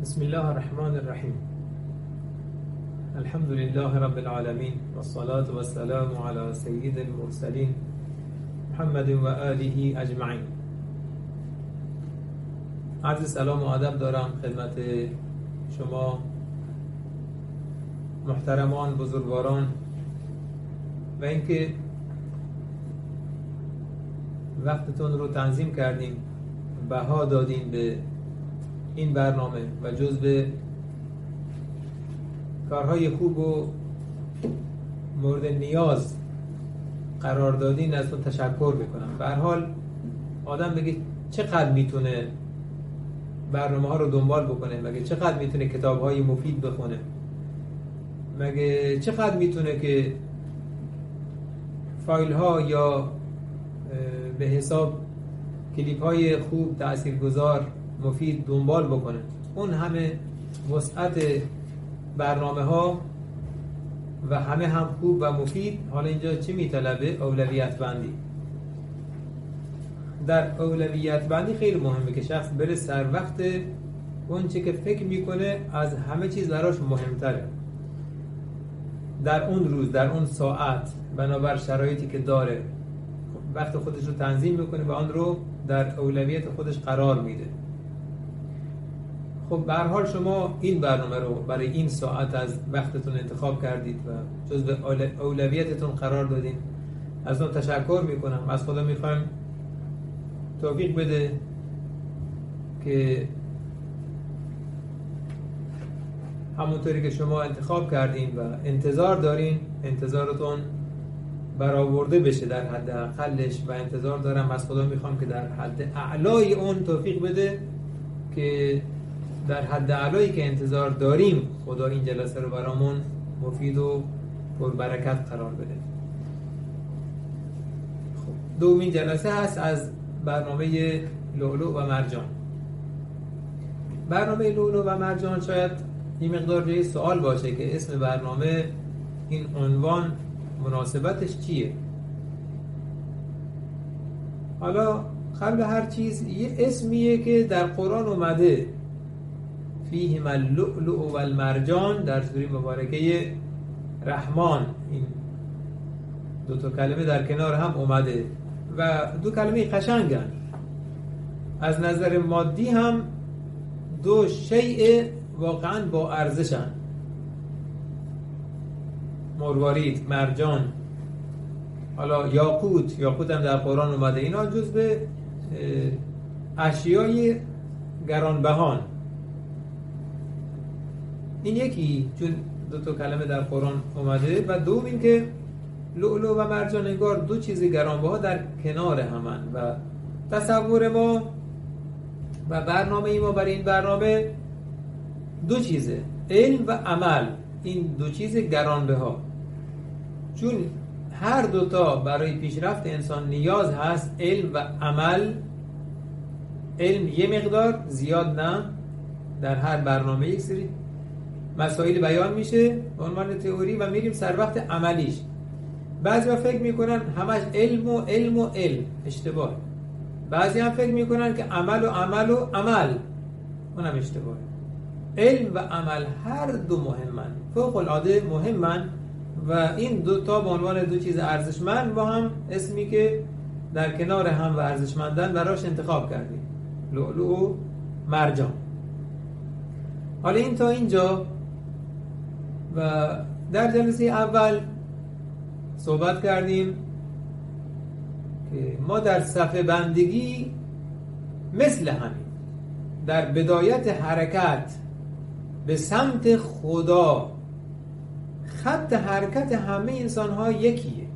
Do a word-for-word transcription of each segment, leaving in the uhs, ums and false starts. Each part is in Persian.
بسم الله الرحمن الرحیم. الحمد لله رب العالمین والصلاة والسلام على سید المرسلین محمد و آله اجمعین. عرض سلام و ادب دارم خدمت شما محترمان، بزرگواران، و اینکه وقتتون رو تنظیم کردیم، بها دادین به این برنامه و جزو کارهای خوب و مورد نیاز قرار دادین، ازتون تشکر میکنم. به هر حال آدم بگه چقدر میتونه برنامه ها رو دنبال بکنه، مگه چقدر میتونه کتاب های مفید بخونه، مگه چقدر میتونه که فایل ها یا به حساب کلیپ های خوب تاثیرگذار مفید دنبال بکنه. اون همه وسعت برنامه ها و همه هم خوب و مفید. حالا اینجا چی میطلبه؟ اولویت بندی. در اولویت بندی خیلی مهمه که شخص بره سر وقت اون چه که فکر میکنه از همه چیز براش مهمتره در اون روز، در اون ساعت، بنابر شرایطی که داره وقت خودش رو تنظیم میکنه و آن رو در اولویت خودش قرار میده. خب به هر حال شما این برنامه رو برای این ساعت از وقتتون انتخاب کردید و جزو اولویتتون قرار دادین. از اون تشکر میکنم. از خدا میخوایم توفیق بده که همونطوری که شما انتخاب کردین و انتظار دارین، انتظارتون برآورده بشه در حد اقلش، و انتظار دارم از خدا میخوام که در حد اعلای اون توفیق بده که در حد اعلایی که انتظار داریم خدا این جلسه رو برامون مفید و پربرکت قرار بده. خب دومین جلسه هست از برنامه لؤلؤ و مرجان. برنامه لؤلؤ و مرجان شاید این مقدار جای سوال باشه که اسم برنامه، این عنوان مناسبتش چیه؟ حالا قبل هر چیز یه اسمیه که در قرآن اومده، فیهما اللؤلؤ و المرجان، در سوره مبارکه رحمان. این دو تا کلمه در کنار هم اومده و دو کلمه قشنگن. از نظر مادی هم دو شیء واقعا با ارزشن. مروارید، مرجان، حالا یاقوت، یاقوت هم در قرآن اومده. اینا جزو اشیای گرانبهان. این یکی چون دو تا کلمه در قرآن اومده، و دوم این که لؤلؤ و مرجان انگار دو چیز گرانبها در کنار همن و تصور ما و برنامه ما برای این برنامه دو چیزه، علم و عمل. این دو چیز گرانبها، چون هر دوتا برای پیشرفت انسان نیاز هست، علم و عمل. علم یه مقدار، زیاد نه. در هر برنامه یک سری مسائل بیان میشه به عنوان تئوری و میریم سر وقت عملیش. بعضی ها فکر میکنن همش علم و علم و علم، اشتباه. بعضی هم فکر میکنن که عمل و عمل و عمل، اونم اشتباه. علم و عمل هر دو مهمن، فوق العاده مهمن، و این دو تا به عنوان دو چیز ارزشمند با هم اسمی که در کنار هم و ارزشمندن براش انتخاب کردیم، لؤلؤ و مرجان. حالا این تا اینجا. و در جلسه اول صحبت کردیم که ما در صفحه بندگی مثل همین در بدایت حرکت به سمت خدا، خط حرکت همه انسان ها یکیه.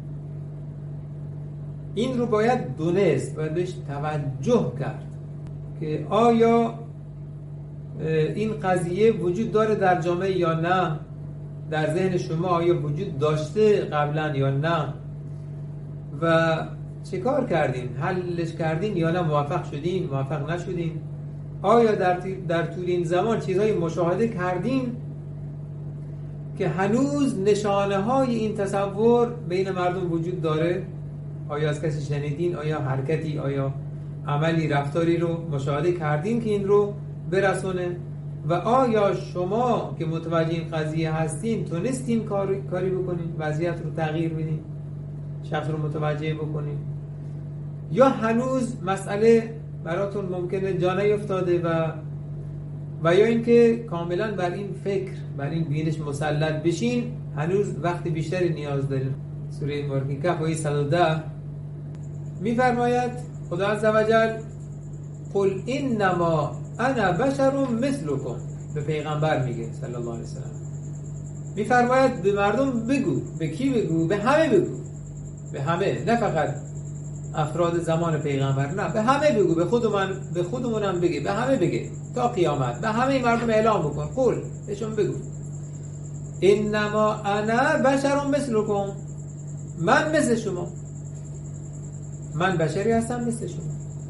این رو باید دونست و بهش توجه کرد که آیا این قضیه وجود داره در جامعه یا نه، در ذهن شما آیا وجود داشته قبلا یا نه، و چه کار کردین؟ حلش کردین یا نه؟ موفق شدین؟ موفق نشدین؟ آیا در, در طول این زمان چیزهای مشاهده کردین که هنوز نشانه های این تصور بین مردم وجود داره؟ آیا از کسی شنیدین؟ آیا حرکتی، آیا عملی، رفتاری رو مشاهده کردین که این رو برسونه؟ و آیا شما که متوجه این قضیه هستین تونستین کاری, کاری بکنین، وضعیت رو تغییر بدین، شخص رو متوجه بکنین، یا هنوز مسئله براتون ممکنه جا نیفتاده و و یا اینکه کاملا بر این فکر، بر این بینش مسلط بشین، هنوز وقت بیشتری نیاز دارین. سوره مبارکه کهف آیه صد و ده میفرماید خدا عزوجل قل انما انا بشر مثلکم، به پیغمبر میگه صلی الله علیه و سلم، میفرماید به مردم بگو. به کی بگو؟ به همه بگو، به همه، نه فقط افراد زمان پیغمبر، نه به همه بگو، به خودمون به خودمونم بگی، به همه بگی تا قیامت، به همه مردم اعلام بکن. قول بهشون بگو انما انا بشر مثلکم، من مثل شما، من بشری هستم مثل شما،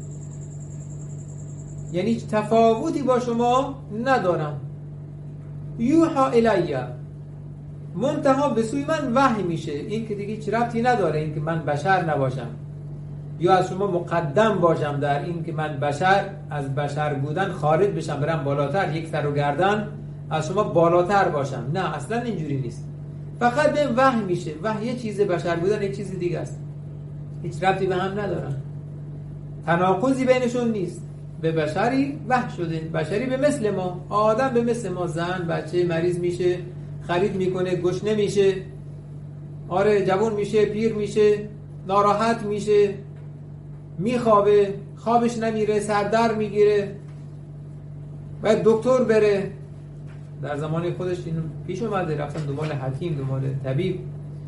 یعنی هیچ تفاوتی با شما ندارم. یوحا الیه، منتها به سوی من وحی میشه. این که دیگه هیچ ربطی نداره این که من بشر نباشم یا از شما مقدم باشم در این که من بشر از بشر بودن خارج بشم برم بالاتر، یک سر و گردن از شما بالاتر باشم. نه، اصلا اینجوری نیست. فقط به وحی میشه. وحی یه چیز، بشر بودن یک چیز دیگه است، هیچ ربطی به هم ندارن، تناقضی بینشون نیست. به بشری وحی شده، بشری به مثل ما، آدم به مثل ما، زن بچه مریض میشه، خرید میکنه، گشنه میشه، آره جوان میشه، پیر میشه، ناراحت میشه، میخوابه، خوابش نمیره، سردر میگیره، باید دکتر بره. در زمان خودش این پیش اومده، رفتن دنبال حکیم، دنبال طبیب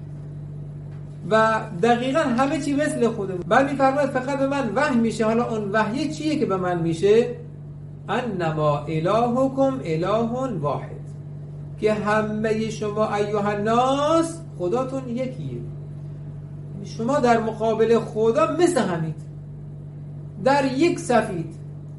و دقیقا همه چی مثل خوده. بعد میفرماید فقط به من وحی میشه. حالا اون وحی چیه که به من میشه؟ انما الهکم اله واحد، که همه شما ایها الناس خداتون یکیه. شما در مقابل خدا مثل همید، در یک صفید،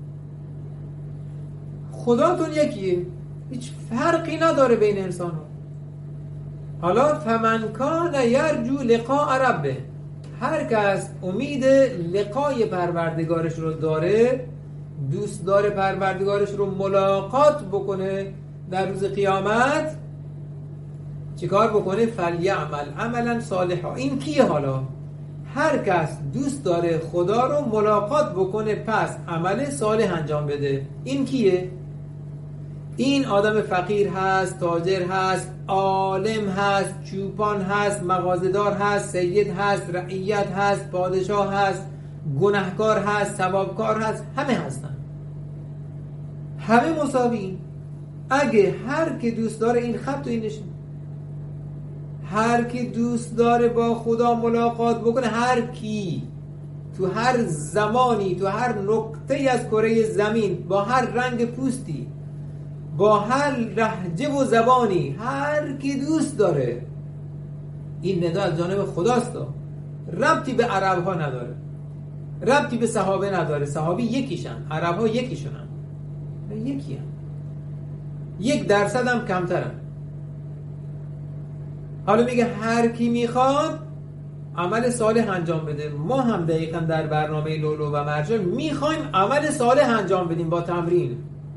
خداتون یکیه، هیچ فرقی نداره بین انسان ها. حالا فمن کان یرجو لقاء ربه، هر کس امید لقای پروردگارش رو داره، دوست داره پروردگارش رو ملاقات بکنه در روز قیامت، چیکار بکنه؟ فلیعمل عملا صالحا. این کیه؟ حالا هر کس دوست داره خدا رو ملاقات بکنه پس عمل صالح انجام بده. این کیه؟ این آدم فقیر هست، تاجر هست، عالم هست، چوپان هست، مغازه‌دار هست، سید هست، رعیت هست، پادشاه هست، گناهکار هست، ثوابکار هست، همه هستن، همه مساوی. اگه هر که دوست داره این خط و این نشون، هر کی دوست داره با خدا ملاقات بکنه، هر کی تو هر زمانی، تو هر نقطه از کره زمین، با هر رنگ پوستی، با هر لهجه و زبانی، هر کی دوست داره، این ندا از جانب خداست. ربطی به عرب ها نداره، ربطی به صحابه نداره. صحابی یکیشن، عرب ها یکیشونن، یکی هم. یک درصد هم کمترن. حالا میگه هر کی میخواد عمل صالح انجام بده. ما هم دقیقا در برنامه لولو و مرجان میخوایم عمل صالح انجام بدیم با تمرین.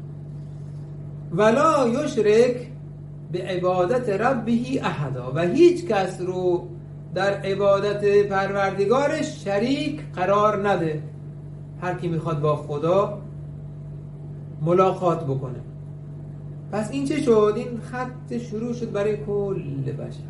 ولا یشرک به عبادت ربه احدا، و هیچ کس رو در عبادت پروردگارش شریک قرار نده. هر کی میخواد با خدا ملاقات بکنه. پس این چه شد؟ این خط شروع شد برای کل بشر.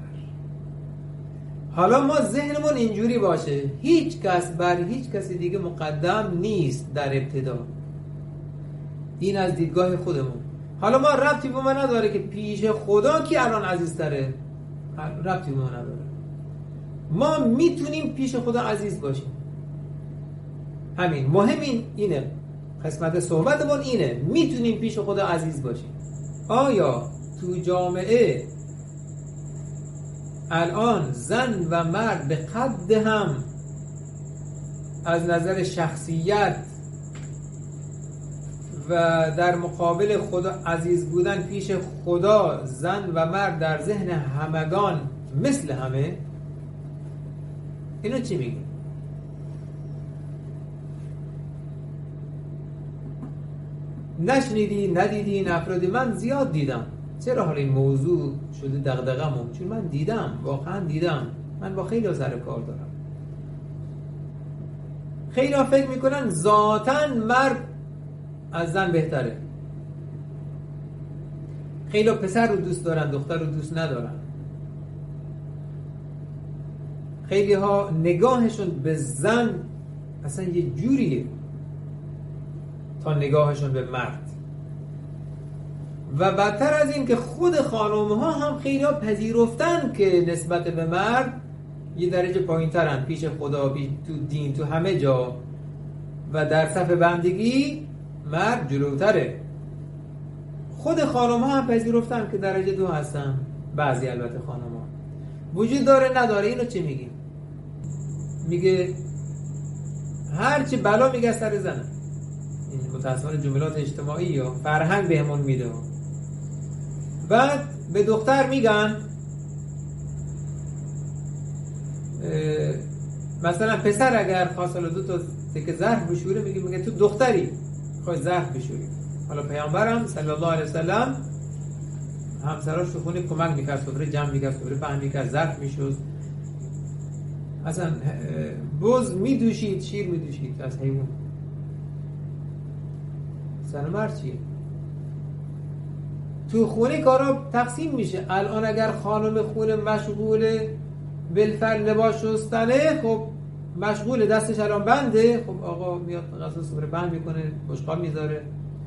حالا ما ذهنمون اینجوری باشه هیچ کس بر هیچ کسی دیگه مقدم نیست در ابتدا. این از دیدگاه خودمون. حالا ما ربطی به ما نداره که پیش خدا کی الان عزیزتره، ربطی به ما نداره. ما میتونیم پیش خدا عزیز باشیم. همین مهم این اینه، قسمت صحبتمون اینه، میتونیم پیش خدا عزیز باشیم. آیا تو جامعه الان زن و مرد به قد هم از نظر شخصیت و در مقابل خدا عزیز بودن پیش خدا، زن و مرد در ذهن همگان مثل همه؟ اینو چی میگی؟ نشنیدی ندیدی این افرادی، من زیاد دیدم. چرا حالا این موضوع شده دغدغه‌مون؟ چون من دیدم، واقعا دیدم. من با خیلی سر کار دارم. خیلی ها فکر میکنن ذاتاً مرد از زن بهتره. خیلی ها پسر رو دوست دارن، دختر رو دوست ندارن. خیلی ها نگاهشون به زن اصلا یه جوریه تا نگاهشون به مرد. و بدتر از این که خود خانم ها هم خیلی ها پذیرفتن که نسبت به مرد یه درجه پایین ترن، پیش خدا، تو دین، تو همه جا، و در صف بندگی مرد جلوتره. خود خانم ها هم پذیرفتن که درجه دو هستن. بعضی البته خانم ها وجود داره نداره، اینو چه میگیم؟ میگه هرچی بلا میگه سر زنه. این متاسفانه جملات اجتماعی یا فرهنگ بهمون میده. بعد به دختر میگن مثلا پسر اگر خواست دو تا تکه ظرف بشوره، میگه میگه تو دختری خواهی ظرف بشوری. حالا پیامبرم صلی الله علیه وسلم همسراش تو خونه کمک میکرد، سفره جمع میکرد، سفره پهن میکرد، ظرف میشوز، اصلا بز میدوشید، شیر میدوشید از حیوان. زن و مرد چیه؟ تو خونه کارا تقسیم میشه. الان اگر خانم خونه مشغوله بالفعل لباس شستنه، خب مشغول، دستش الان بنده، خب آقا میاد غسل سفره بند میکنه، بشقاب میذاره،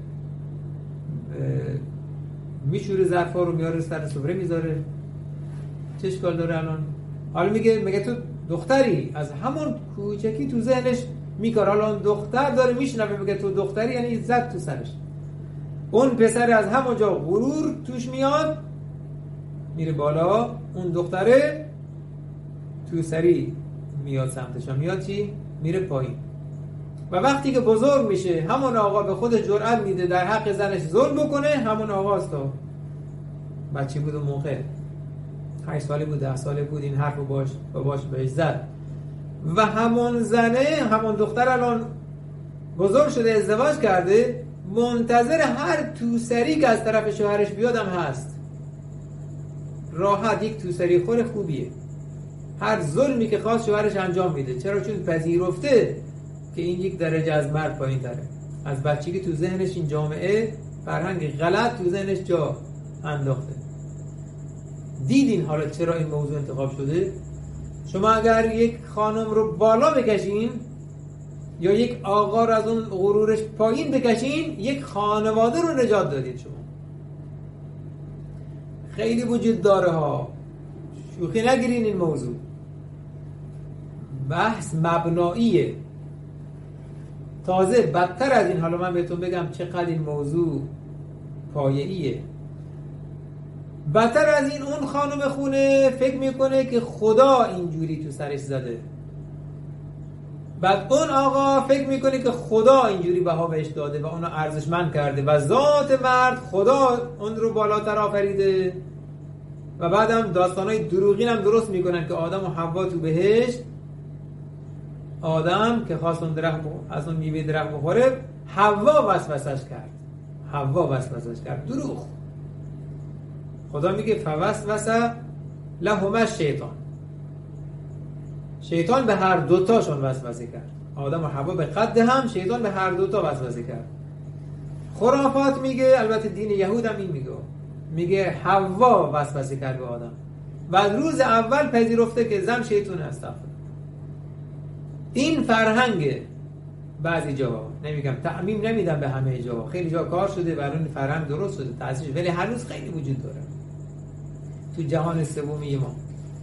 میشوره ظرفا رو، میاره سر سفره میذاره. چه اشکال داره الان؟ حالا میگه میگه تو دختری، از همون کوچکی تو ذهنش میکار. الان دختر داره میشنوه میگه تو دختری، یعنی زد تو سرش. اون پسر از همونجا غرور توش میاد، میره بالا، اون دختره تو سری میاد سمتش، میاد چی؟ میره پایین. و وقتی که بزرگ میشه، همون آقا به خودش جرأت میده در حق زنش ظلم بکنه. همون آقاست تا بچه بود و موقع هشت ساله بود، ده ساله بود، این حرف رو باش باش بهش زد. و همون زنه، همون دختر الان بزرگ شده، ازدواج کرده، منتظر هر توسری که از طرف شوهرش بیادم هست. راحت یک توسری خور خوبیه. هر ظلمی که خواست شوهرش انجام میده. چرا؟ چون پذیرفته که این یک درجه از مرد پایین تره. از بچگی تو ذهنش این جامعه فرهنگ غلط تو ذهنش جا انداخته. دیدین حالا چرا این موضوع انتخاب شده؟ شما اگر یک خانم رو بالا بکشین یا یک آقا رو از اون غرورش پایین بکشین، یک خانواده رو نجات دادید شما. خیلی وجود داره ها، شوخی نگیرین این موضوع. بحث مبناییه. تازه بدتر از این، حالا من بهتون بگم چقدر این موضوع پایه‌ایه. بدتر از این، اون خانم خونه فکر میکنه که خدا اینجوری تو سرش زده. بعد اون آقا فکر میکنه که خدا اینجوری بها بهش داده و اونو ارزشمند کرده و ذات مرد خدا اون رو بالاتر آفریده. و بعدم داستانای دروغین هم درست میکنن که آدم و حوا تو بهشت، آدم که خواست اون درخت از اون میوه درخت بخوره، حوا وسوسش کرد. حوا وسوسش کرد. دروغ. خدا میگه فوسوس لهما الشیطان. شیطان به هر دوتاشون وسوسه کرد. آدم و حوا به قد هم، شیطان به هر دوتا وسوسه کرد. خرافات میگه، البته دین یهود هم این میگه، میگه حوا وسوسه کرد به آدم و از روز اول پذیرفته که زن شیطان است. این فرهنگ بعضی جاها، نمیگم تعمیم نمیدم به همه جاها، خیلی جا کار شده و الان فرهنگ درست شده تأسیس، ولی هنوز خیلی وجود داره تو جهان سومی ما.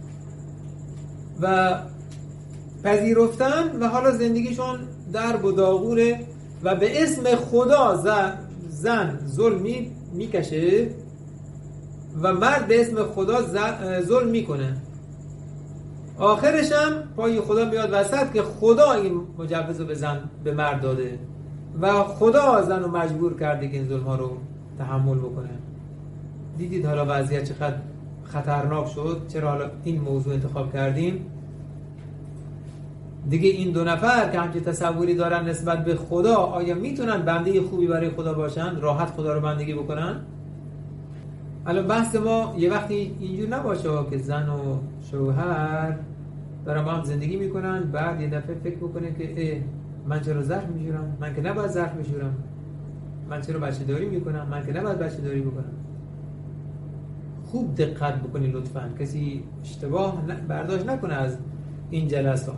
و پذیرفتن و حالا زندگیشون در و داغونه و به اسم خدا زن, زن ظلم میکشه و مرد به اسم خدا ظلم میکنه. آخرش هم پای خدا میاد وسط که خدا این مجوز رو به زن به مرد داده و خدا زن رو مجبور کرده که این ظلم ها رو تحمل بکنه. دیدید حالا وضعیت چقدر خطرناک شد؟ چرا حالا این موضوع انتخاب کردیم؟ دیگه این دو نفر که همچه تصوری دارن نسبت به خدا، آیا میتونن بنده خوبی برای خدا باشن، راحت خدا رو بندگی بکنن؟ الان بحث ما یه وقتی اینجور نباشه که زن و شوهر دارن با هم زندگی میکنن، بعد یه دفعه فکر بکنه که من چرا زهر میشورم، من که نباید زهر میشورم، من چرا بچه داری میکنم، من که نباید بچه داری بکنم. خوب دقت بکنی لطفاً، کسی اشتباه برداشت نکنه از این جلسات.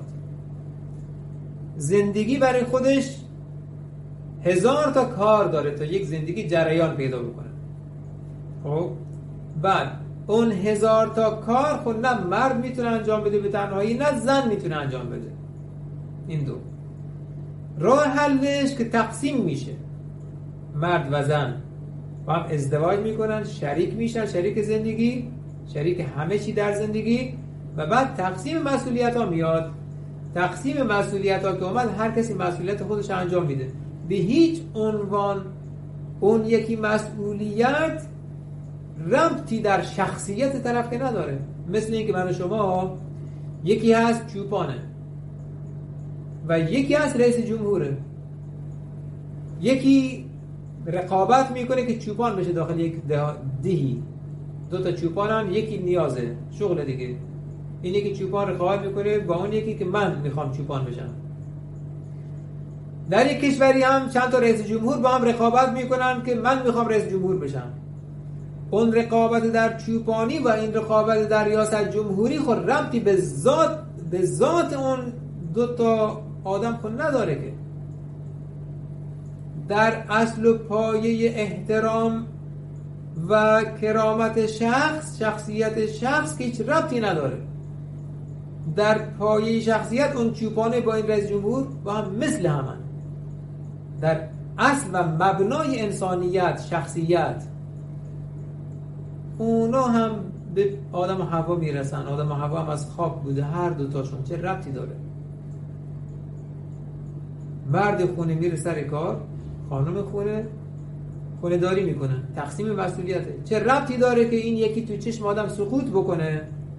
زندگی برای خودش هزار تا کار داره تا یک زندگی جریان پیدا بکنه. خب بعد اون هزار تا کار خود نه مرد میتونه انجام بده به تنهایی، نه زن میتونه انجام بده. این دو راه حلش که تقسیم میشه، مرد و زن با هم ازدواج میکنن، شریک میشن، شریک زندگی، شریک همه چی در زندگی، و بعد تقسیم مسئولیت ها میاد. تقسیم مسئولیت ها که اومد، هر کسی مسئولیت خودش انجام میده. به هیچ عنوان اون یکی مسئولیت ربطی در شخصیت طرف که نداره. مثل اینکه من و شما یکی هست چوپانه و یکی هست رئیس جمهوره، یکی رقابت میکنه که چوپان بشه داخل یک دهی، دو تا چوپانن، یکی نیازه شغل دیگه، این یکی چوپان رقابت میکنه با اون یکی که من میخوام چوپان بشم. در یک کشوری هم چند تا رئیس جمهور با هم رقابت میکنن که من میخوام رئیس جمهور بشم. اون رقابت در چوپانی و این رقابت در ریاست جمهوری خود ربطی به ذات به ذات اون دو تا آدم خود نداره که. در اصل و پایه احترام و کرامت شخص، شخصیت شخص که هیچ ربطی نداره. در پایه شخصیت اون چوپانه با این رئیس جمهور با هم مثل همن. در اصل و مبنای انسانیت، شخصیت، اونا هم به آدم و حوا میرسن. آدم و حوا هم از خاک بوده هر دوتاشون، چه ربطی داره؟ مرد خونه میره سر کار، خانم خونه خونه داری میکنه، تقسیم مسئولیته. چه ربطی داره که این یکی تو چشم آدم سقوط بکنه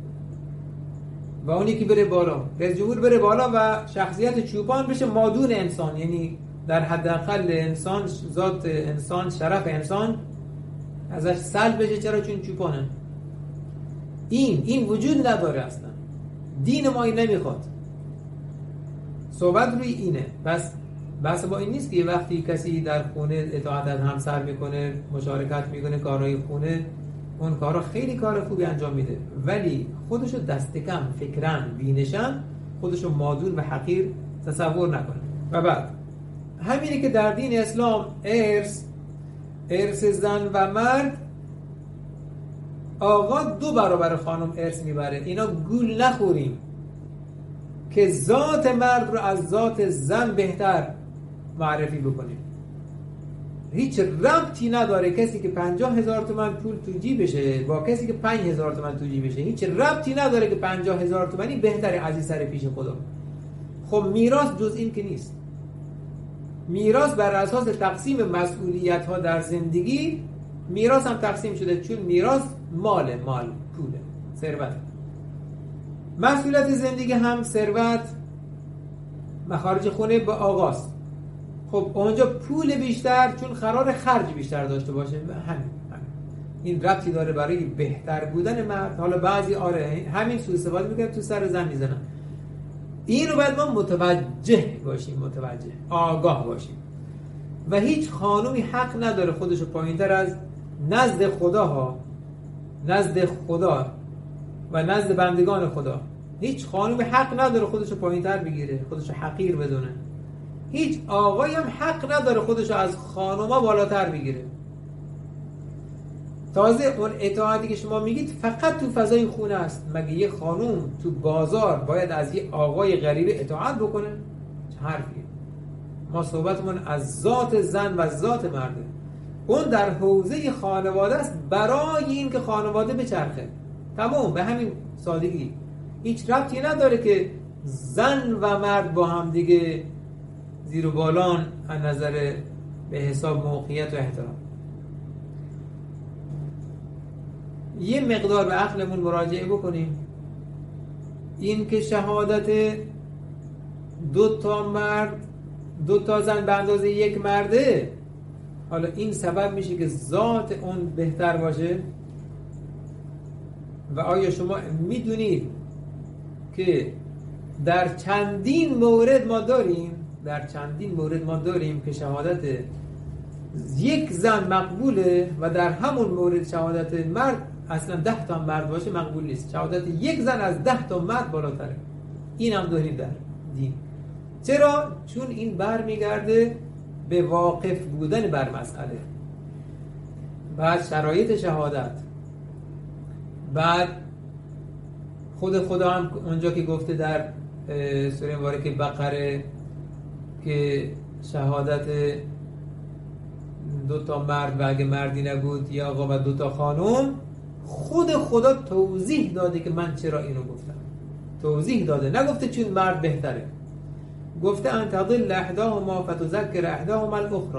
و اون یکی بره بالا، رئیس جمهور بره بالا و شخصیت چوپان بشه مادون انسان، یعنی در حداقل انسان، ذات انسان، شرف انسان ازش سلب بشه. چرا؟ چون چوپانه. این این وجود نداره اصلا. دین ما این نمیخواد. صحبت روی اینه. بس بس با این نیست که یه وقتی کسی در خونه اطاعت از همسر میکنه، مشارکت میکنه کارهای خونه، اون کارا خیلی کار خوبی انجام میده، ولی خودشو دست کم فکرن بینشن، خودشو مادون و حقیر تصور نکنه. و بعد همینه که در دین اسلام ارث ارث زن و مرد، آقا دو برابر خانم ارث میبره. اینا گول نخوریم که ذات مرد رو از ذات زن بهتر معرفی بکنیم. هیچ ربطی نداره کسی که پنجاه هزار تومن پول تو جیبشه با کسی که پنج هزار تومن تو جیبشه. هیچ ربطی نداره که پنجاه هزار تومنی بهتره عزیز سر پیش خدا. خب میراث جز این که نیست. میراث بر اساس تقسیم مسئولیت ها در زندگی، میراث هم تقسیم شده، چون میراث مال مال پوله، ثروت. مسئولیت زندگی هم ثروت، مخارج خونه با آقاست. خب اونجا پول بیشتر، چون قرار خرج بیشتر داشته باشه. همین همین این ربطی داره برای بهتر بودن مرد. حالا بعضی آره همین سوء استفاده میکنن، تو سر زن میزنن. این رو باید ما متوجه باشیم، متوجه آگاه باشیم. و هیچ خانومی حق نداره خودشو پایینتر از نزد خدا ها نزد خدا و نزد بندگان خدا، هیچ خانومی حق نداره خودشو پایینتر بگیره، خودشو حقیر بدونه. هیچ آقایی هم حق نداره خودشو از خانوما بالاتر بگیره. تازه اون اطاعتی که شما میگید فقط تو فضای خونه است. مگه یه خانوم تو بازار باید از یه آقای غریبه اطاعت بکنه؟ چه حرفیه؟ ما صحبتمون از ذات زن و ذات مرده. اون در حوزه خانواده است، برای این که خانواده بچرخه. تمام، به همین سادگی. هیچ ربطی نداره که زن و مرد با هم دیگه زیر و بالان از نظر به حساب موقعیت و احترام. یه مقدار به عقلمون مراجعه بکنیم. این که شهادت دو تا مرد دو تا زن به اندازه یک مرده، حالا این سبب میشه که ذات اون بهتر باشه؟ و آیا شما میدونید که در چندین مورد ما داریم در چندین مورد ما داریم که شهادت یک زن مقبوله و در همون مورد شهادت مرد اصلا ده تا مرد باشه مقبول نیست. شهادت یک زن از ده تا مرد بالاتره. این هم داریم در دین. چرا؟ چون این برمیگرده به واقف بودن بر مسئله، بعد شرایط شهادت، بعد خود خدا هم اونجا که گفته در سوره مبارکه بقره که شهادت دو تا مرد و اگه مردی نبود یا آقا و دو تا خانم، خود خدا توضیح داده که من چرا اینو گفتم. توضیح داده، نگفته چون مرد بهتره، گفته ان تضل احداهما فتذکر احداهما الاخرى،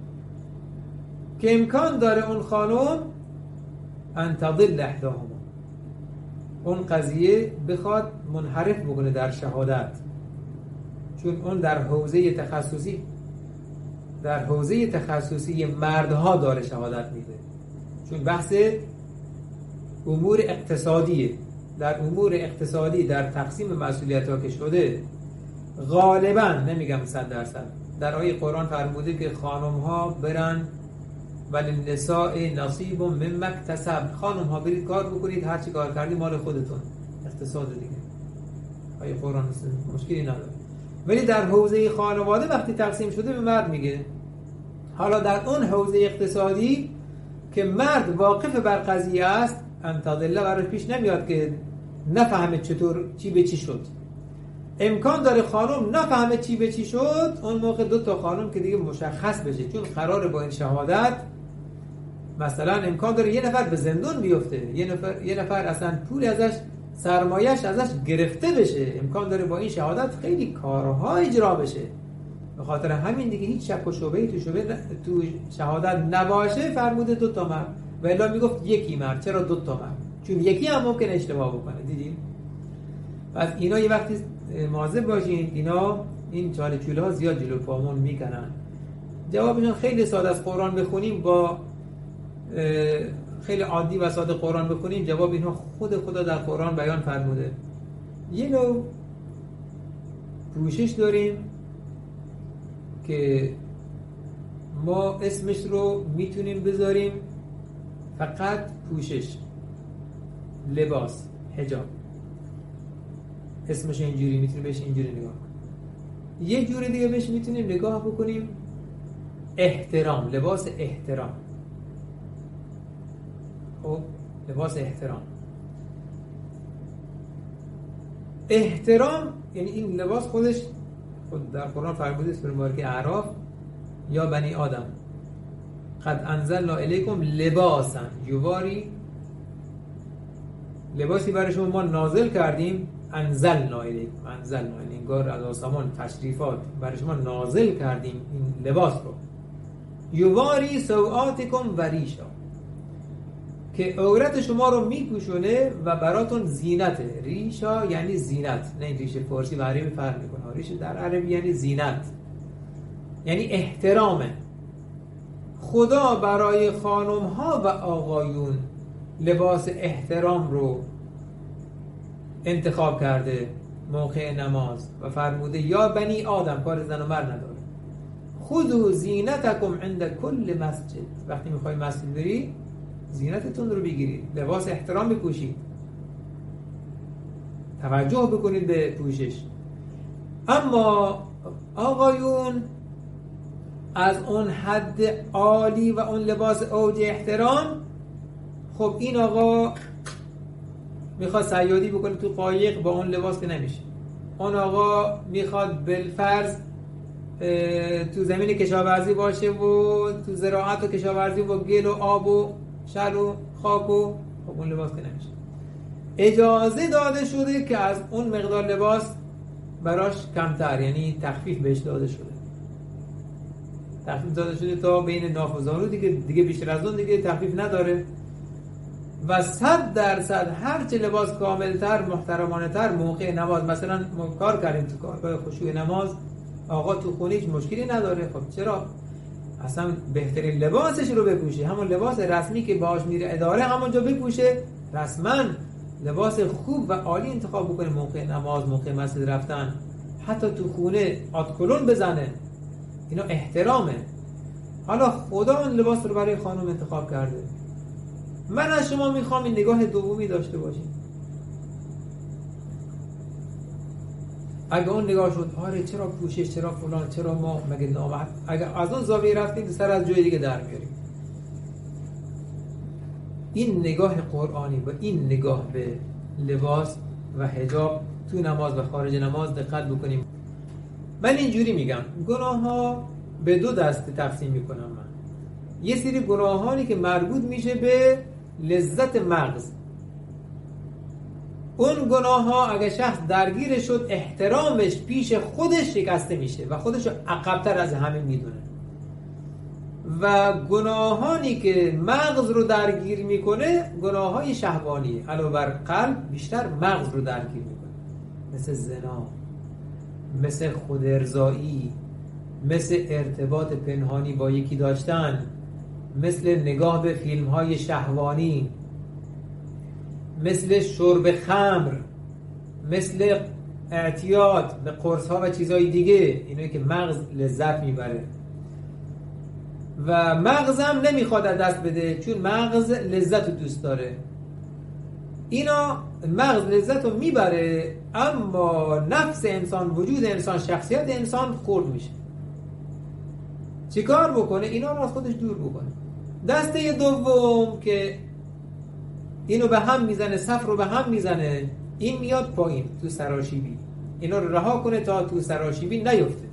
که امکان داره اون خانم ان تضل احداهما، اون قضیه بخواد منحرف بکنه در شهادت، چون اون در حوزه تخصصی در حوزه تخصصی مردها داره شهادت میده، چون بحث امور اقتصادیه. در امور اقتصادی در تقسیم مسئولیت ها که شده غالبا، نمیگم صد درصد، در آیه قرآن فرموده که خانم ها برن وللنساء نصیب مما اکتسب، خانم ها برید کار بکنید، هر چی کار کردی مال خودتون، اقتصاد دیگه. آیه قرآن مشکلی نداره. ولی در حوزه خانواده وقتی تقسیم شده به مرد میگه. حالا در اون حوزه اقتصادی که مرد واقف بر قضیه است، انتظله براش پیش نمیاد که نفهمه چطور چی به چی شد. امکان داره خانم نفهمه چی به چی شد، اون موقع دو تا خانم که دیگه مشخص بشه، چون قراره با این شهادت مثلا امکان داره یه نفر به زندان بیفته، یه نفر یه نفر اصلا پول ازش، سرمایش ازش گرفته بشه، امکان داره با این شهادت خیلی کارها اجرا بشه. به خاطر همین دیگه هیچ شک و شبهه‌ای تو شبهه تو شهادت نباشه، فرموده دو تا مرد، و الا میگفت یکی مرد. چرا دو تا مرد؟ چون یکی هم ممکن اشتباه بکنه. دیدین؟ پس اینا یه وقتی مواظب باشین، اینا این چاله چوله ها زیاد جلو پامون میکنن. جوابشون خیلی ساده است. قرآن بخونیم، با خیلی عادی و ساده قرآن بخونیم، جواب اینها خود خدا در قرآن بیان فرموده. یه نوع پوشش داریم که ما اسمش رو میتونیم بذاریم فقط پوشش، لباس، حجاب. اسمش اینجوری میتونیم بهش اینجوری نگاه کنیم. یه جوری دیگه بهش میتونیم نگاه بکنیم احترام، لباس احترام. خب لباس احترام احترام یعنی این لباس خودش خود در قرآن فرموده است، برای اعراف یا بنی آدم قد انزلنا الیکم لباسا یواری، لباسی برای شما ما نازل کردیم. انزلنا الیکم، انزلنا یعنی انگار از آسمان تشریفات برای شما نازل کردیم این لباس رو. یواری سوآتکم و ریشا، که عورت شما رو میپوشونه و براتون زینته. ریشا یعنی زینت، نه این ریشه فارسی و عربی فرق میکنه. ریشه در عربی یعنی زینت، یعنی احترامه. خدا برای خانم ها و آقایون لباس احترام رو انتخاب کرده موقع نماز و فرموده یا بنی آدم، کار زن و مرد نداره، خذوا زینتکم عند کل مسجد، وقتی میخوای مسجد بری زینتتون رو بگیرید، لباس احترام بپوشید، توجه بکنید به پوشش. اما آقایون از اون حد عالی و اون لباس اوج احترام، خب این آقا میخواد صیادی بکنه تو قایق، با اون لباس که نمیشه. اون آقا میخواد بالفرض تو زمین کشاورزی باشه و تو زراعت و کشاورزی و گل و آب و شر و خاک و، خب اون لباس که نمیشه. اجازه داده شده که از اون مقدار لباس براش کمتر، یعنی تخفیف بهش داده شده. تخفیف داده شده تا بین ناف و زانو، دیگه دیگه بیشتر از اون دیگه تخفیف نداره. و صد درصد هرچه لباس کاملتر محترمانه تر موقع نماز، مثلا ما کار کردیم تو کارگاه خشوع نماز، آقا تو خونه هیچ مشکلی نداره، خب چرا اصلا بهترین لباسش رو بپوشه، همون لباس رسمی که باهاش میره اداره همونجا بپوشه، رسما لباس خوب و عالی انتخاب بکنه موقع نماز، موقع مسجد رفتن، حتی تو خونه آتکلون بزنه، اینا احترامه. حالا خدا اون لباس رو برای خانم انتخاب کرده، من از شما میخوام این نگاه دومی داشته باشیم. اگه اون نگاه شد آره چرا پوشش، چرا فلان، چرا ما مگه نامرد، اگه از اون زاویه رفتیم سر از جای دیگه در میاریم. این نگاه قرآنی و این نگاه به لباس و حجاب تو نماز و خارج نماز دقت بکنیم. من اینجوری میگم گناه ها به دو دسته تقسیم میکنم من. یه سری گناهانی که مربوط میشه به لذت مغز، اون گناه ها اگه شخص درگیر شد احترامش پیش خودش شکسته میشه و خودش رو عقب‌تر از همه میدونه. و گناهانی که مغز رو درگیر میکنه گناه های شهوانیه، علاوه بر قلب بیشتر مغز رو درگیر میکنه، مثل زنا، مثل خودارضایی، مثل ارتباط پنهانی با یکی داشتن، مثل نگاه به فیلم های شهوانی، مثل شرب خمر، مثل اعتیاد به قرص ها و چیزهای دیگه، اینایی که مغز لذت میبره و مغزم نمیخواد از دست بده چون مغز لذت رو دوست داره. اینا مغز لذت رو میبره اما نفس انسان، وجود انسان، شخصیت انسان خورد میشه. چیکار بکنه؟ اینا رو از خودش دور بکنه. دسته دوم که اینو به هم میزنه، صف رو به هم میزنه، این میاد پایین تو سراشیبی، اینا رو رها کنه تا تو سراشیبی نیفته.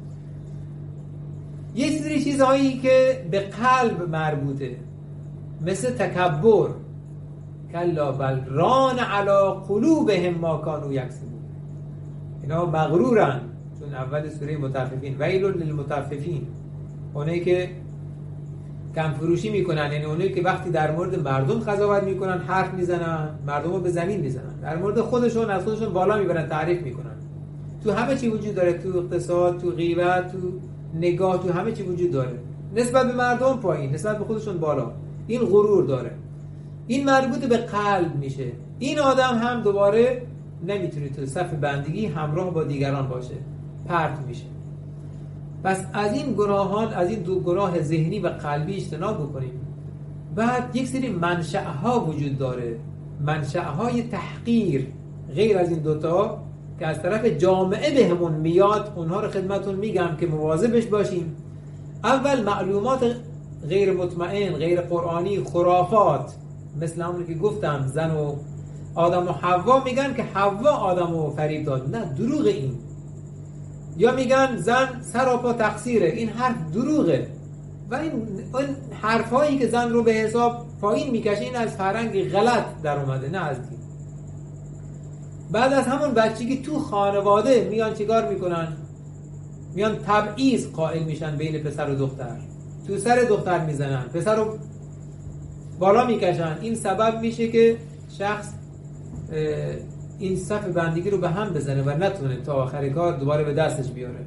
یه سری چیزهایی که به قلب مربوطه مثل تکبر، کلا بل ران علی قلوبهم ما کانوا یکسبون، اینا مغرورن، چون اول سوره مطففین ویل للمطففین، اونایی که کم فروشی میکنن، یعنی اونایی که وقتی در مورد مردم قضاوت میکنن حرف میزنن، مردم رو به زمین میزنن، در مورد خودشون از خودشون بالا میبرن، تعریف میکنن. تو همه چی وجود داره، تو اقتصاد، تو غیبت، تو نگاه، تو همه چی وجود داره. نسبت به مردم پایین، نسبت به خودشون بالا. این غرور داره. این مربوط به قلب میشه. این آدم هم دوباره نمیتونه تو صف بندگی همراه با دیگران باشه، پرت میشه. پس از این گناهان، از این دو گناه ذهنی و قلبی اجتناب بکنیم. بعد یک سری منشأها وجود داره، منشأهای تحقیر غیر از این دوتا که از طرف جامعه بهمون میاد، اونها رو خدمتون میگم که مواظبش باشیم. اول معلومات غیر مطمئن، غیر قرآنی، خرافات، مثل همون که گفتم زن و آدم و حوا میگن که حوا آدم و فریب داد، نه دروغ این. یا میگن زن سراپا تقصیره، این حرف دروغه. و این اون حرفایی که زن رو به حساب پایین میکشه، این از فرهنگ غلط در اومده، نه از دین. بعد از همون بچگی تو خانواده میان چیکار میکنن؟ میان تبعیض قائل میشن بین پسر و دختر، تو سر دختر میزنن، پسر رو بالا میکشن. این سبب میشه که شخص این صف بندگی رو به هم بزنه و نتونه تا آخر کار دوباره به دستش بیاره.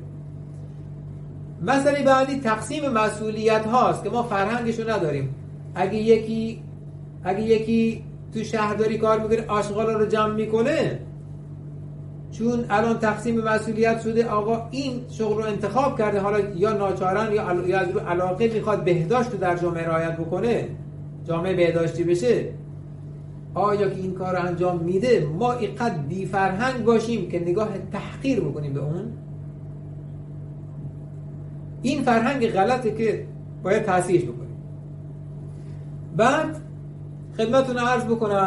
مسئله بعدی تقسیم مسئولیت هاست که ما فرهنگش رو نداریم. اگه یکی اگه یکی تو شهرداری کار میکنه، آشغالا رو جمع میکنه، چون الان تقسیم مسئولیت شده، آقا این شغل رو انتخاب کرده، حالا یا ناچارن یا از رو علاقه میخواد بهداشت رو در جامعه رعایت بکنه، جامعه بهداشتی بشه، آیا که این کار رو انجام میده ما اینقدر بی فرهنگ باشیم که نگاه تحقیر بکنیم به اون؟ این فرهنگ غلطه که باید تصحیحش بکنیم. بعد خدمتتون عرض بکنم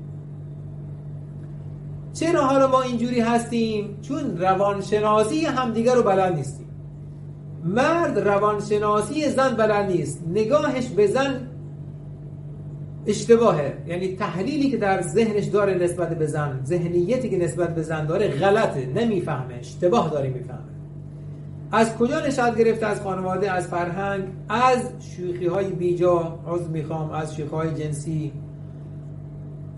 چرا حالا ما اینجوری هستیم؟ چون روانشناسی همدیگر رو بلد نیستیم. مرد روانشناسی زن بلد نیست، نگاهش به زن اشتباهه، یعنی تحلیلی که در ذهنش داره نسبت به زن، ذهنیتی که نسبت به زن داره غلطه، نمیفهمه، اشتباه داره میفهمه. از کجا نشأت گرفته؟ از خانواده، از فرهنگ، از شوخی های بیجا، عذر میخوام، از شوخی های جنسی،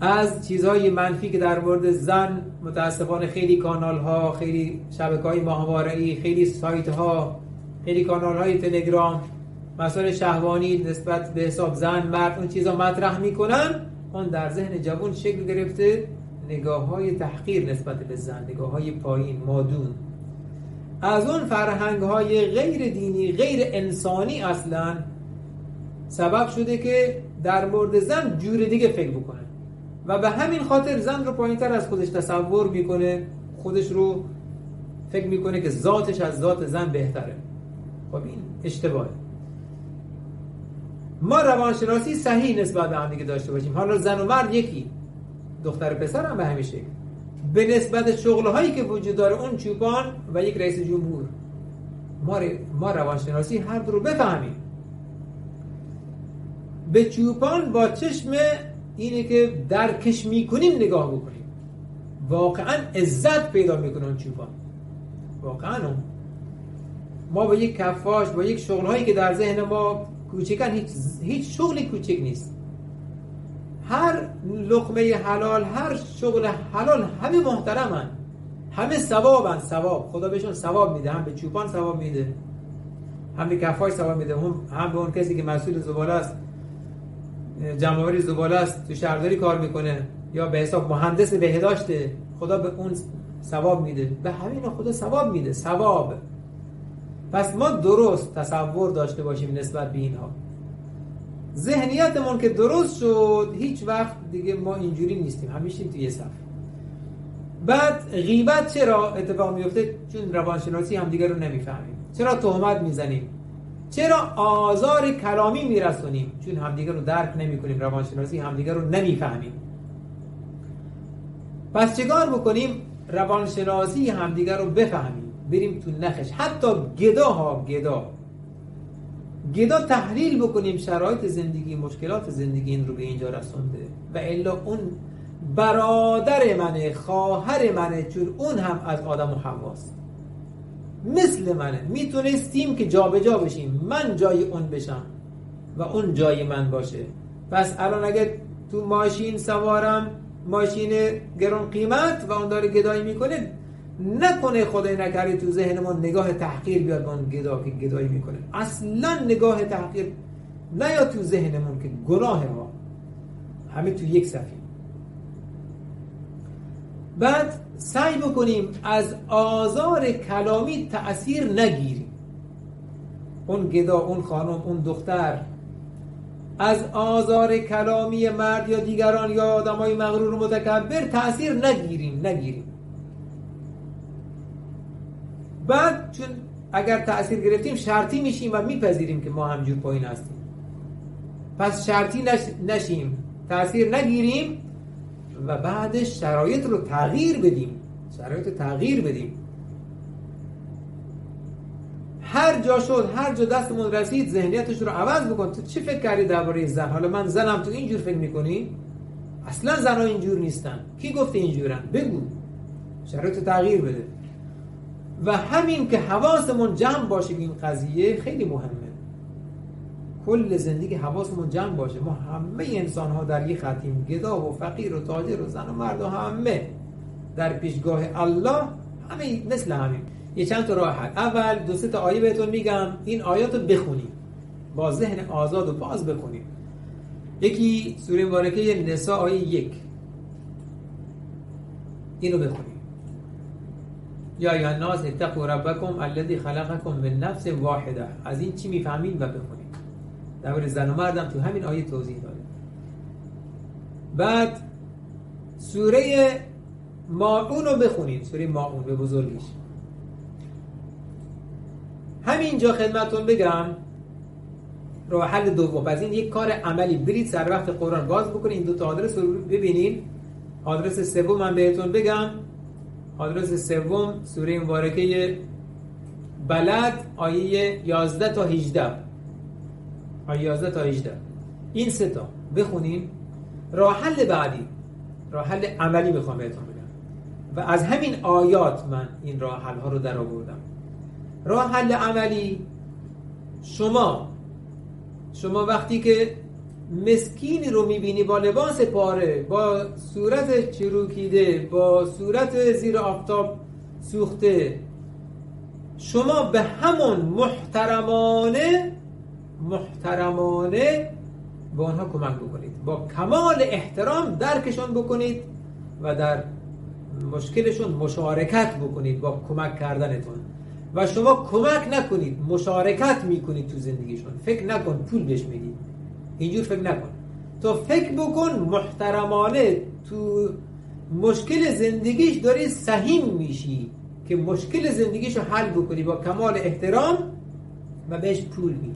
از چیزهای منفی که در مورد زن متاسفانه خیلی کانال ها، خیلی شبکه های ماهواره‌ای، خیلی سایت ها، خیلی کانال های تلگرام مسائل شهوانی نسبت به حساب زن مرد اون چیزا مطرح میکنن، اون در ذهن جوان شکل گرفته نگاه های تحقیر نسبت به زن، نگاه های پایین مادون. از اون فرهنگ های غیر دینی غیر انسانی اصلا سبب شده که در مورد زن جور دیگه فکر بکنه و به همین خاطر زن رو پایین‌تر از خودش تصور میکنه، خودش رو فکر میکنه که ذاتش از ذات زن بهتره. خب این اشتباهه. ما روانشناسی صحیح نسبت به هم دیگه داشته باشیم، حالا زن و مرد یکی، دختر و پسر هم به همین شکل، به نسبت شغل‌هایی که وجود داره اون چوپان و یک رئیس جمهور، ما ما روانشناسی هر دو رو بفهمیم. به چوپان با چشم اینه که درکش میکنیم نگاه بکنیم، واقعا عزت پیدا میکنه اون چوپان. واقعا اون ما با یک کفاش، با یک شغل‌هایی که در ذهن ما کوچکن، هیچ هیچ شغلی کوچک نیست، هر لقمه حلال، هر شغل حلال همه محترمن، همه ثوابن. ثواب خدا بهشون ثواب میده، هم به چوپان ثواب میده، هم به کفاش ثواب میده، هم هم به اون کسی که مسئول زباله است، جمع‌آوری زباله است، تو شهرداری کار میکنه، یا به حساب مهندس بهداشته، خدا به اون ثواب میده، به همین خدا ثواب میده. ثواب. پس ما درست تصور داشته باشیم نسبت به اینها. ذهنیتمون که درست شد، هیچ وقت دیگه ما اینجوری نیستیم، همیشه توی صف. بعد غیبت چرا اتفاق میفته؟ چون روانشناسی همدیگه رو نمیفهمیم. چرا تهمت میزنیم؟ چرا آزار کلامی میرسونیم؟ چون همدیگه رو درک نمیکنیم، روانشناسی همدیگه رو نمیفهمیم. پس چیکار بکنیم؟ روانشناسی همدیگه رو بفهمیم، بریم تو نخش. حتی گدا ها گدا گدا تحلیل بکنیم شرایط زندگی، مشکلات زندگی این رو به اینجا رسونده، و الا اون برادر منه، خواهر منه، چون اون هم از آدم و حواست، مثل منه. میتونستیم که جا به جا بشیم، من جای اون بشم و اون جای من باشه. پس الان اگه تو ماشین سوارم، ماشین گران قیمت، و اون داره گدایی میکنه، نکنه خدای نکرده تو ذهنمون نگاه تحقیر بیاد به اون گدا که گدایی میکنه. اصلا نگاه تحقیر نیاد تو ذهنمون که گناه ما همه تو یک صفیم. بعد سعی بکنیم از آزار کلامی تأثیر نگیریم. اون گدا، اون خانم، اون دختر، از آزار کلامی مرد یا دیگران یا آدمای مغرور و متکبر تأثیر نگیریم نگیریم بعد چون اگر تأثیر گرفتیم شرطی میشیم و میپذیریم که ما همجور پایین هستیم. پس شرطی نش... نشیم، تأثیر نگیریم و بعدش شرایط رو تغییر بدیم، شرایط رو تغییر بدیم. هر جا شد، هر جا دستمون رسید، ذهنیتش رو عوض بکن. تو چی فکر کردی درباره زن؟ حالا من زنم، تو اینجور فکر میکنی؟ اصلا زنها اینجور نیستن. کی گفته اینجورن؟ بگو. شرایط رو تغییر بده. و همین که حواسمون جمع باشه به این قضیه خیلی مهمه. کل زندگی حواسمون جمع باشه. ما همه انسان ها در یک خطیم، گدا و فقیر و تاجر و زن و مرد و همه در پیشگاه الله همه مثل همین. یه چند تا راه حل. اول دو سه تا آیه بهتون میگم، این آیات رو بخونید با ذهن آزاد و باز بخونید. یکی سوره مبارکه نساء آیه یک، اینو بخونید. یا ایها الناس اتقوا ربکم الذی خلقکم من نفس واحده. از این چی میفهمید و بخونید. درباره زن و مردم تو همین آیه توضیح داده. بعد سوره ماعون رو بخونید، سوره ماعون به بزرگیش. همینجا خدمتون بگم راه حل دوم. از این یک کار عملی، برید سر وقت قرآن باز بکنید، این دو تا آدرس رو ببینید. آدرس سوم من بهتون بگم، آدرس سوم سوره مبارکه بلد آیه یازده تا هجده، آیه یازده تا هجده، این سه تا بخونید. راه حل بعدی، راه حل عملی میخوام بهتون بگم و از همین آیات من این راه حل ها رو در آوردم. راه حل عملی، شما شما وقتی که مسکینی رو میبینی با لباس پاره، با صورت چروکیده، با صورت زیر آفتاب سوخته، شما به همون محترمانه محترمانه به آنها کمک بکنید، با کمال احترام درکشون بکنید و در مشکلشون مشارکت بکنید با کمک کردنتون. و شما کمک نکنید، مشارکت میکنید تو زندگیشون. فکر نکن پول بهش میدید، اینجور فکر نکن. تو فکر بکن محترمانه تو مشکل زندگیش داری سهیم میشی که مشکل زندگیشو حل بکنی با کمال احترام و بهش پول میدی.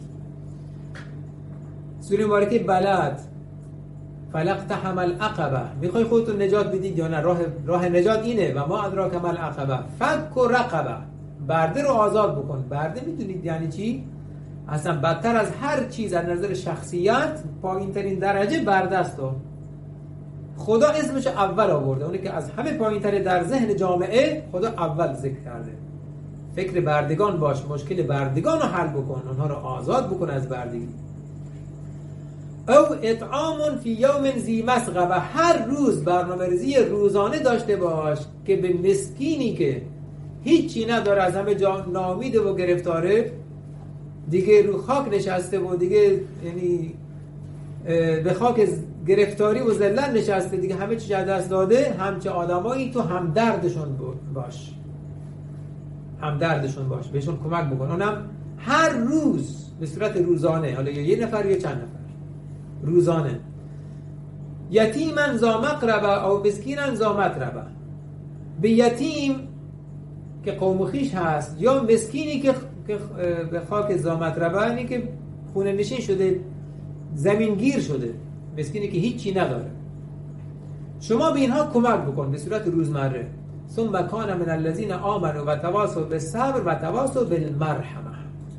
سوره مبارکه بلد فلقتحم العقبه، میخوای خودتون نجات بدید یا نه؟ راه راه نجات اینه. و ما ادراک ما العقبه فک و رقبه، برده رو آزاد بکن. برده میدونید یعنی چی؟ اصلا بدتر از هر چیز از نظر شخصیت پایین ترین درجه برده است. خدا اسمش اول آورده، اونی که از همه پایین تر در ذهن جامعه خدا اول ذکر کرده. فکر بردگان باش، مشکل بردگان رو حل بکن، اونها رو آزاد بکن از بردگی. او اطعام فی یوم ذی مسغبه، هر روز برنامه‌ریزی روزانه داشته باش که به مسکینی که هیچی نداره، از همه جا ناامیده و گرفتاره، دیگه رو خاک نشسته و دیگه یعنی به خاک گرفتاری و ذلت نشسته، دیگه همه چیز از دست داده، همچه آدمایی تو همدردشون باش، همدردشون باش، بهشون کمک بکن. اونم هر روز به صورت روزانه، حالا یا یه نفر یا چند نفر، روزانه. یتیمن ذا مقربه او مسکینن ذا متربه، به یتیم که قوم خویش هست یا مسکینی که به خاک ذا متربه، یعنی که خونه نشین شده، زمین گیر شده، مسکینی که هیچی نداره، شما به اینها کمک بکن به صورت روزمره. ثم کان من الذین آمنوا و تواصوا بالصبر و تواصوا بالمرحمه،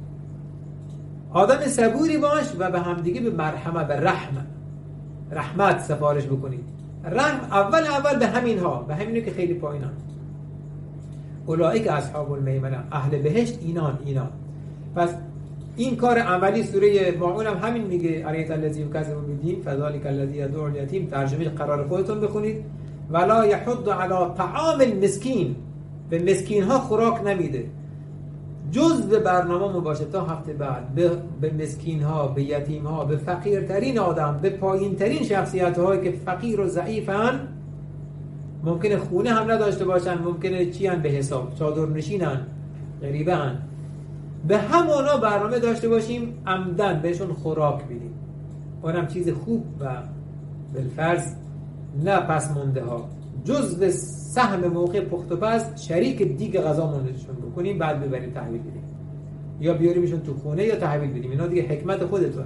آدم صبوری باش و به همدیگه به مرحمه، به رحمت رحمت سفارش بکنید. رحم اول اول به همینها، به همینو که خیلی پایینن. اولئک اصحاب المیمنه، اهل بهشت اینان اینان. پس این کار عملی سوره ماعون هم همین میگه، اریت الذی یکذب بالدین فذلک الذی یدعو الیتیم. ترجمه قرار خودتون بخونید. ولا یحض علی طعام المسکین، به مسکین ها خوراک نمیده. جز به برنامه باشه تا هفته بعد به, به مسکین ها، به یتیم ها، به فقیرترین آدم، به پایین ترین شخصیت هایی که فقیر و ضعیفن، ممکنه خونه هم نداشته باشن، ممکنه چی هن به حساب، چادر نشینن، غریبه هن، به همونا برنامه داشته باشیم، عمدن بهشون خوراک بدیم. اونم چیز خوب و بالفرض نه پس مونده ها، جز به سهم موقع پخت و پز شریک دیگه غذا موندهشون بکنیم، بعد ببریم تحویل بدیم یا بیاریمشون تو خونه یا تحویل بدیم. اینا دیگه حکمت خودتونه.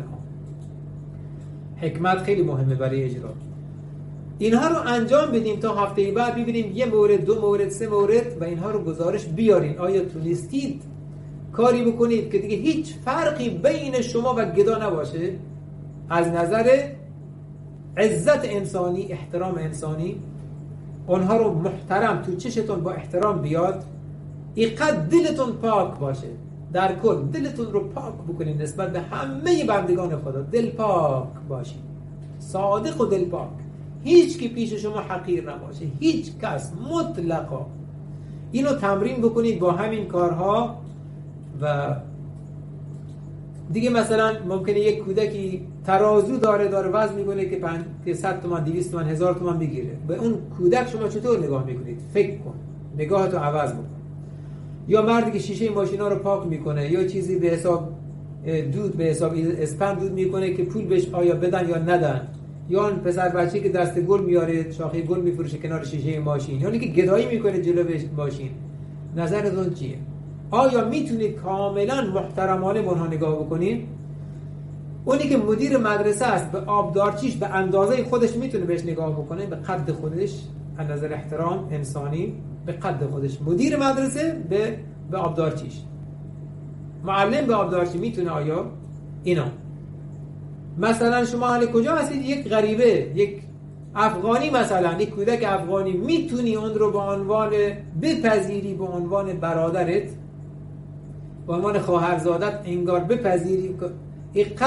حکمت خیلی مهمه برای اجرا. اینها رو انجام بدیم تا هفته بعد ببینیم یه مورد، دو مورد، سه مورد و اینها رو گزارش بیارین. آیا تونستید کاری بکنید که دیگه هیچ فرقی بین شما و گدا نباشه از نظر عزت انسانی، احترام انسانی؟ اونها رو محترم تو چشتون با احترام بیاد، اینقدر دلتون پاک باشه، در کل دلتون رو پاک بکنید نسبت به همه بندگان خدا. دل پاک باشید، صادق و دل پاک، هیچ کی پیش شما حقیر نباشه، هیچ کس مطلقا. اینو تمرین بکنید با همین کارها. و دیگه مثلا ممکنه یک کودکی ترازو داره داره وزن میکنه که پنج که صد تومان، دویست تومان، هزار تومان بگیره، به اون کودک شما چطور نگاه میکنید؟ فکر کن، نگاهتو عوض بکن. یا مردی که شیشه ماشینا رو پاک میکنه یا چیزی به حساب دود، به حساب اسپند دود میکنه که پول بهش آیا بدن یا ندن، یا اون پسر بچه‌ای که دست گل میاره، شاخه گل میفروشه کنار شیشه ماشین، یعنی که گدایی میکنه جلو ماشین. نظرتون چیه؟ آیا میتونید کاملا محترمانه به اونها نگاه بکنید؟ اونی که مدیر مدرسه است به آبدارچیش به اندازه خودش میتونه بهش نگاه بکنه، به قد خودش، از نظر احترام انسانی به قد خودش. مدیر مدرسه به به آبدارچیش، معلم به آبدارچی میتونه. آیا اینا مثلا شما اهل کجا هستید؟ یک غریبه، یک افغانی، مثلا یک کودک افغانی، میتونی اون رو به عنوان بپذیری، به عنوان برادرت، به عنوان خواهرزادت انگار بپذیری، اینقدر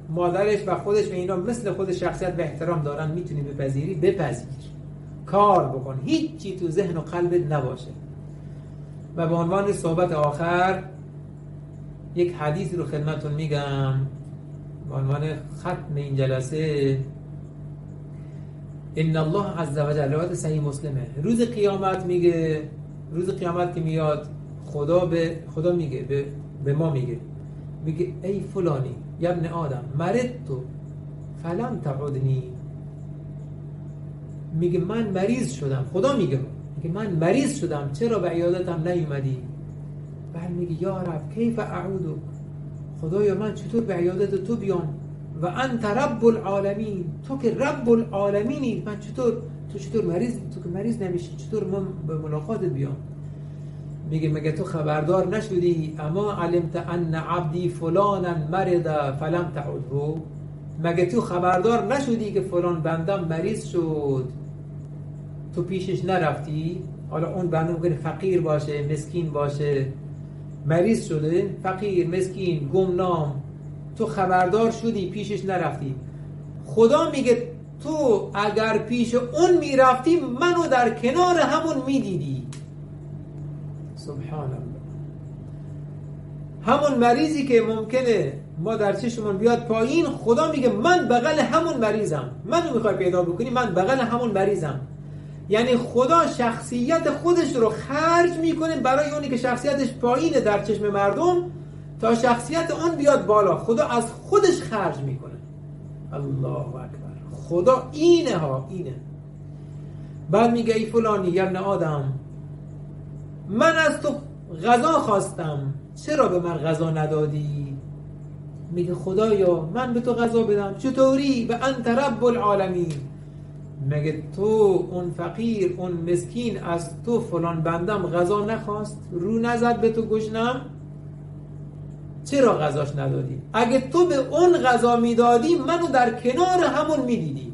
مادرش و خودش و اینا مثل خود شخصیت و احترام دارن، میتونی بپذیری، بپذیر، کار بکن، هیچی تو ذهن و قلبت نباشه. و به عنوان صحبت آخر یک حدیث رو خدمتون میگم به عنوان ختم این جلسه. ان الله عز وجل، روایت صحیح مسلمه، روز قیامت میگه، روز قیامت که میاد خدا به خدا میگه به, به ما میگه میگه ای فلانی یا ابن آدم مرضت فلم تعودنی، میگه من مریض شدم، خدا میگه میگه من مریض شدم چرا به عیادتم نیومدی؟ بعد میگه یا رب کیف اعودک، خدایا من چطور به عیادت تو بیام؟ و انت رب العالمین، تو که رب العالمینی، من چطور تو چطور مریض تو که مریض نمیشی چطور من به ملاقاتت بیام؟ میگه مگه تو خبردار نشدی اما علمت ان عبدی فلانا مرض فلم تعده، مگه تو خبردار نشدی که فلان بندم مریض شد تو پیشش نرفتی؟ حالا اون بنده ممکنه فقیر باشه، مسکین باشه، مریض شده، فقیر، مسکین، گمنام، تو خبردار شدی پیشش نرفتی. خدا میگه تو اگر پیش اون میرفتی منو در کنار همون میدیدی. سبحان الله. همون مریضی که ممکنه ما در چشمون بیاد پایین، خدا میگه من بغل همون مریضم، منو میخوای پیدا بکنی من بغل همون مریضم. یعنی خدا شخصیت خودش رو خرج میکنه برای اونی که شخصیتش پایینه در چشم مردم تا شخصیت اون بیاد بالا. خدا از خودش خرج میکنه. الله اکبر. خدا اینه ها، اینه. بعد میگه ای فلانی یا ابن آدم من از تو غذا خواستم چرا به من غذا ندادی؟ میگه خدایا من به تو غذا بدم چطوری؟ و انت رب العالمین، مگه تو اون فقیر اون مسکین از تو فلان بندم غذا نخواست؟ رو نزد به تو گشنم؟ چرا غذاش ندادی؟ اگه تو به اون غذا میدادی منو در کنار همون میدیدی.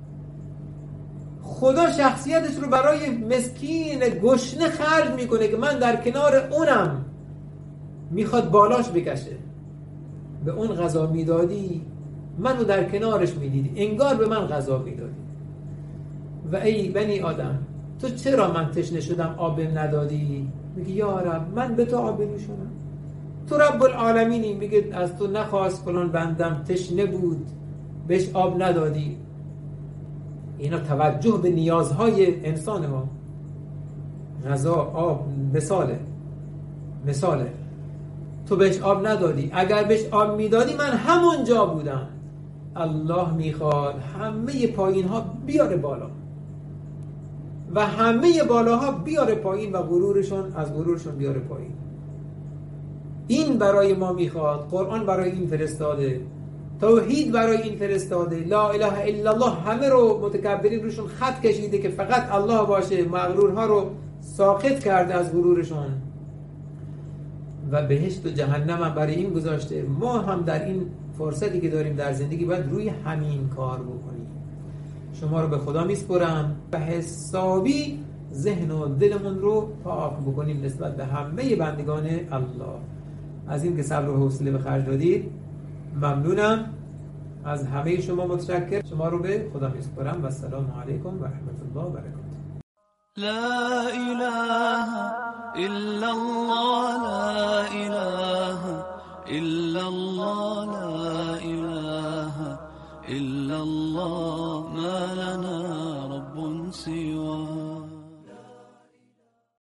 خدا شخصیتش رو برای مسکین گشنه خرج میکنه که من در کنار اونم، میخواد بالاش بکشه. به اون غذا میدادی منو در کنارش میدیدی، انگار به من غذا میدادی. و ای بنی آدم تو چرا من تشنه شدم آب ندادی؟ میگه یا رب من به تو آب نمیشونم، تو رب العالمینی. میگه از تو نخواست فلان بندم تشنه بود بهش آب ندادی. اینا توجه به نیازهای انسان ها. غذا، آب، مثاله مثاله تو بهش آب ندادی، اگر بهش آب میدادی من همونجا بودم. الله میخواد همه پایین ها بیاره بالا و همه بالاها بیاره پایین و غرورشون از غرورشون بیاره پایین. این برای ما میخواد. قرآن برای این فرستاده، توحید برای این فرستاده، لا اله الا الله. همه رو متکبرین روشون خط کشیده که فقط الله باشه، مغرورها رو ساقط کرده از غرورشون. و بهشت و جهنم هم برای این گذاشته. ما هم در این فرصتی که داریم در زندگی باید روی همین کار بکنیم. شما رو به خدا میسپرم و حسابی ذهن و دلمون رو پاک بکنیم نسبت به همه بندگان الله. از این که صبر و حوصله به خرج دادید ممنونم. از همه شما متشکرم. شما رو به خدا میسپرم و السلام علیکم و رحمت الله و برکاته. لا إله إلا الله لا إله إلا الله لا إله إلا الله ما لنا رب سواه.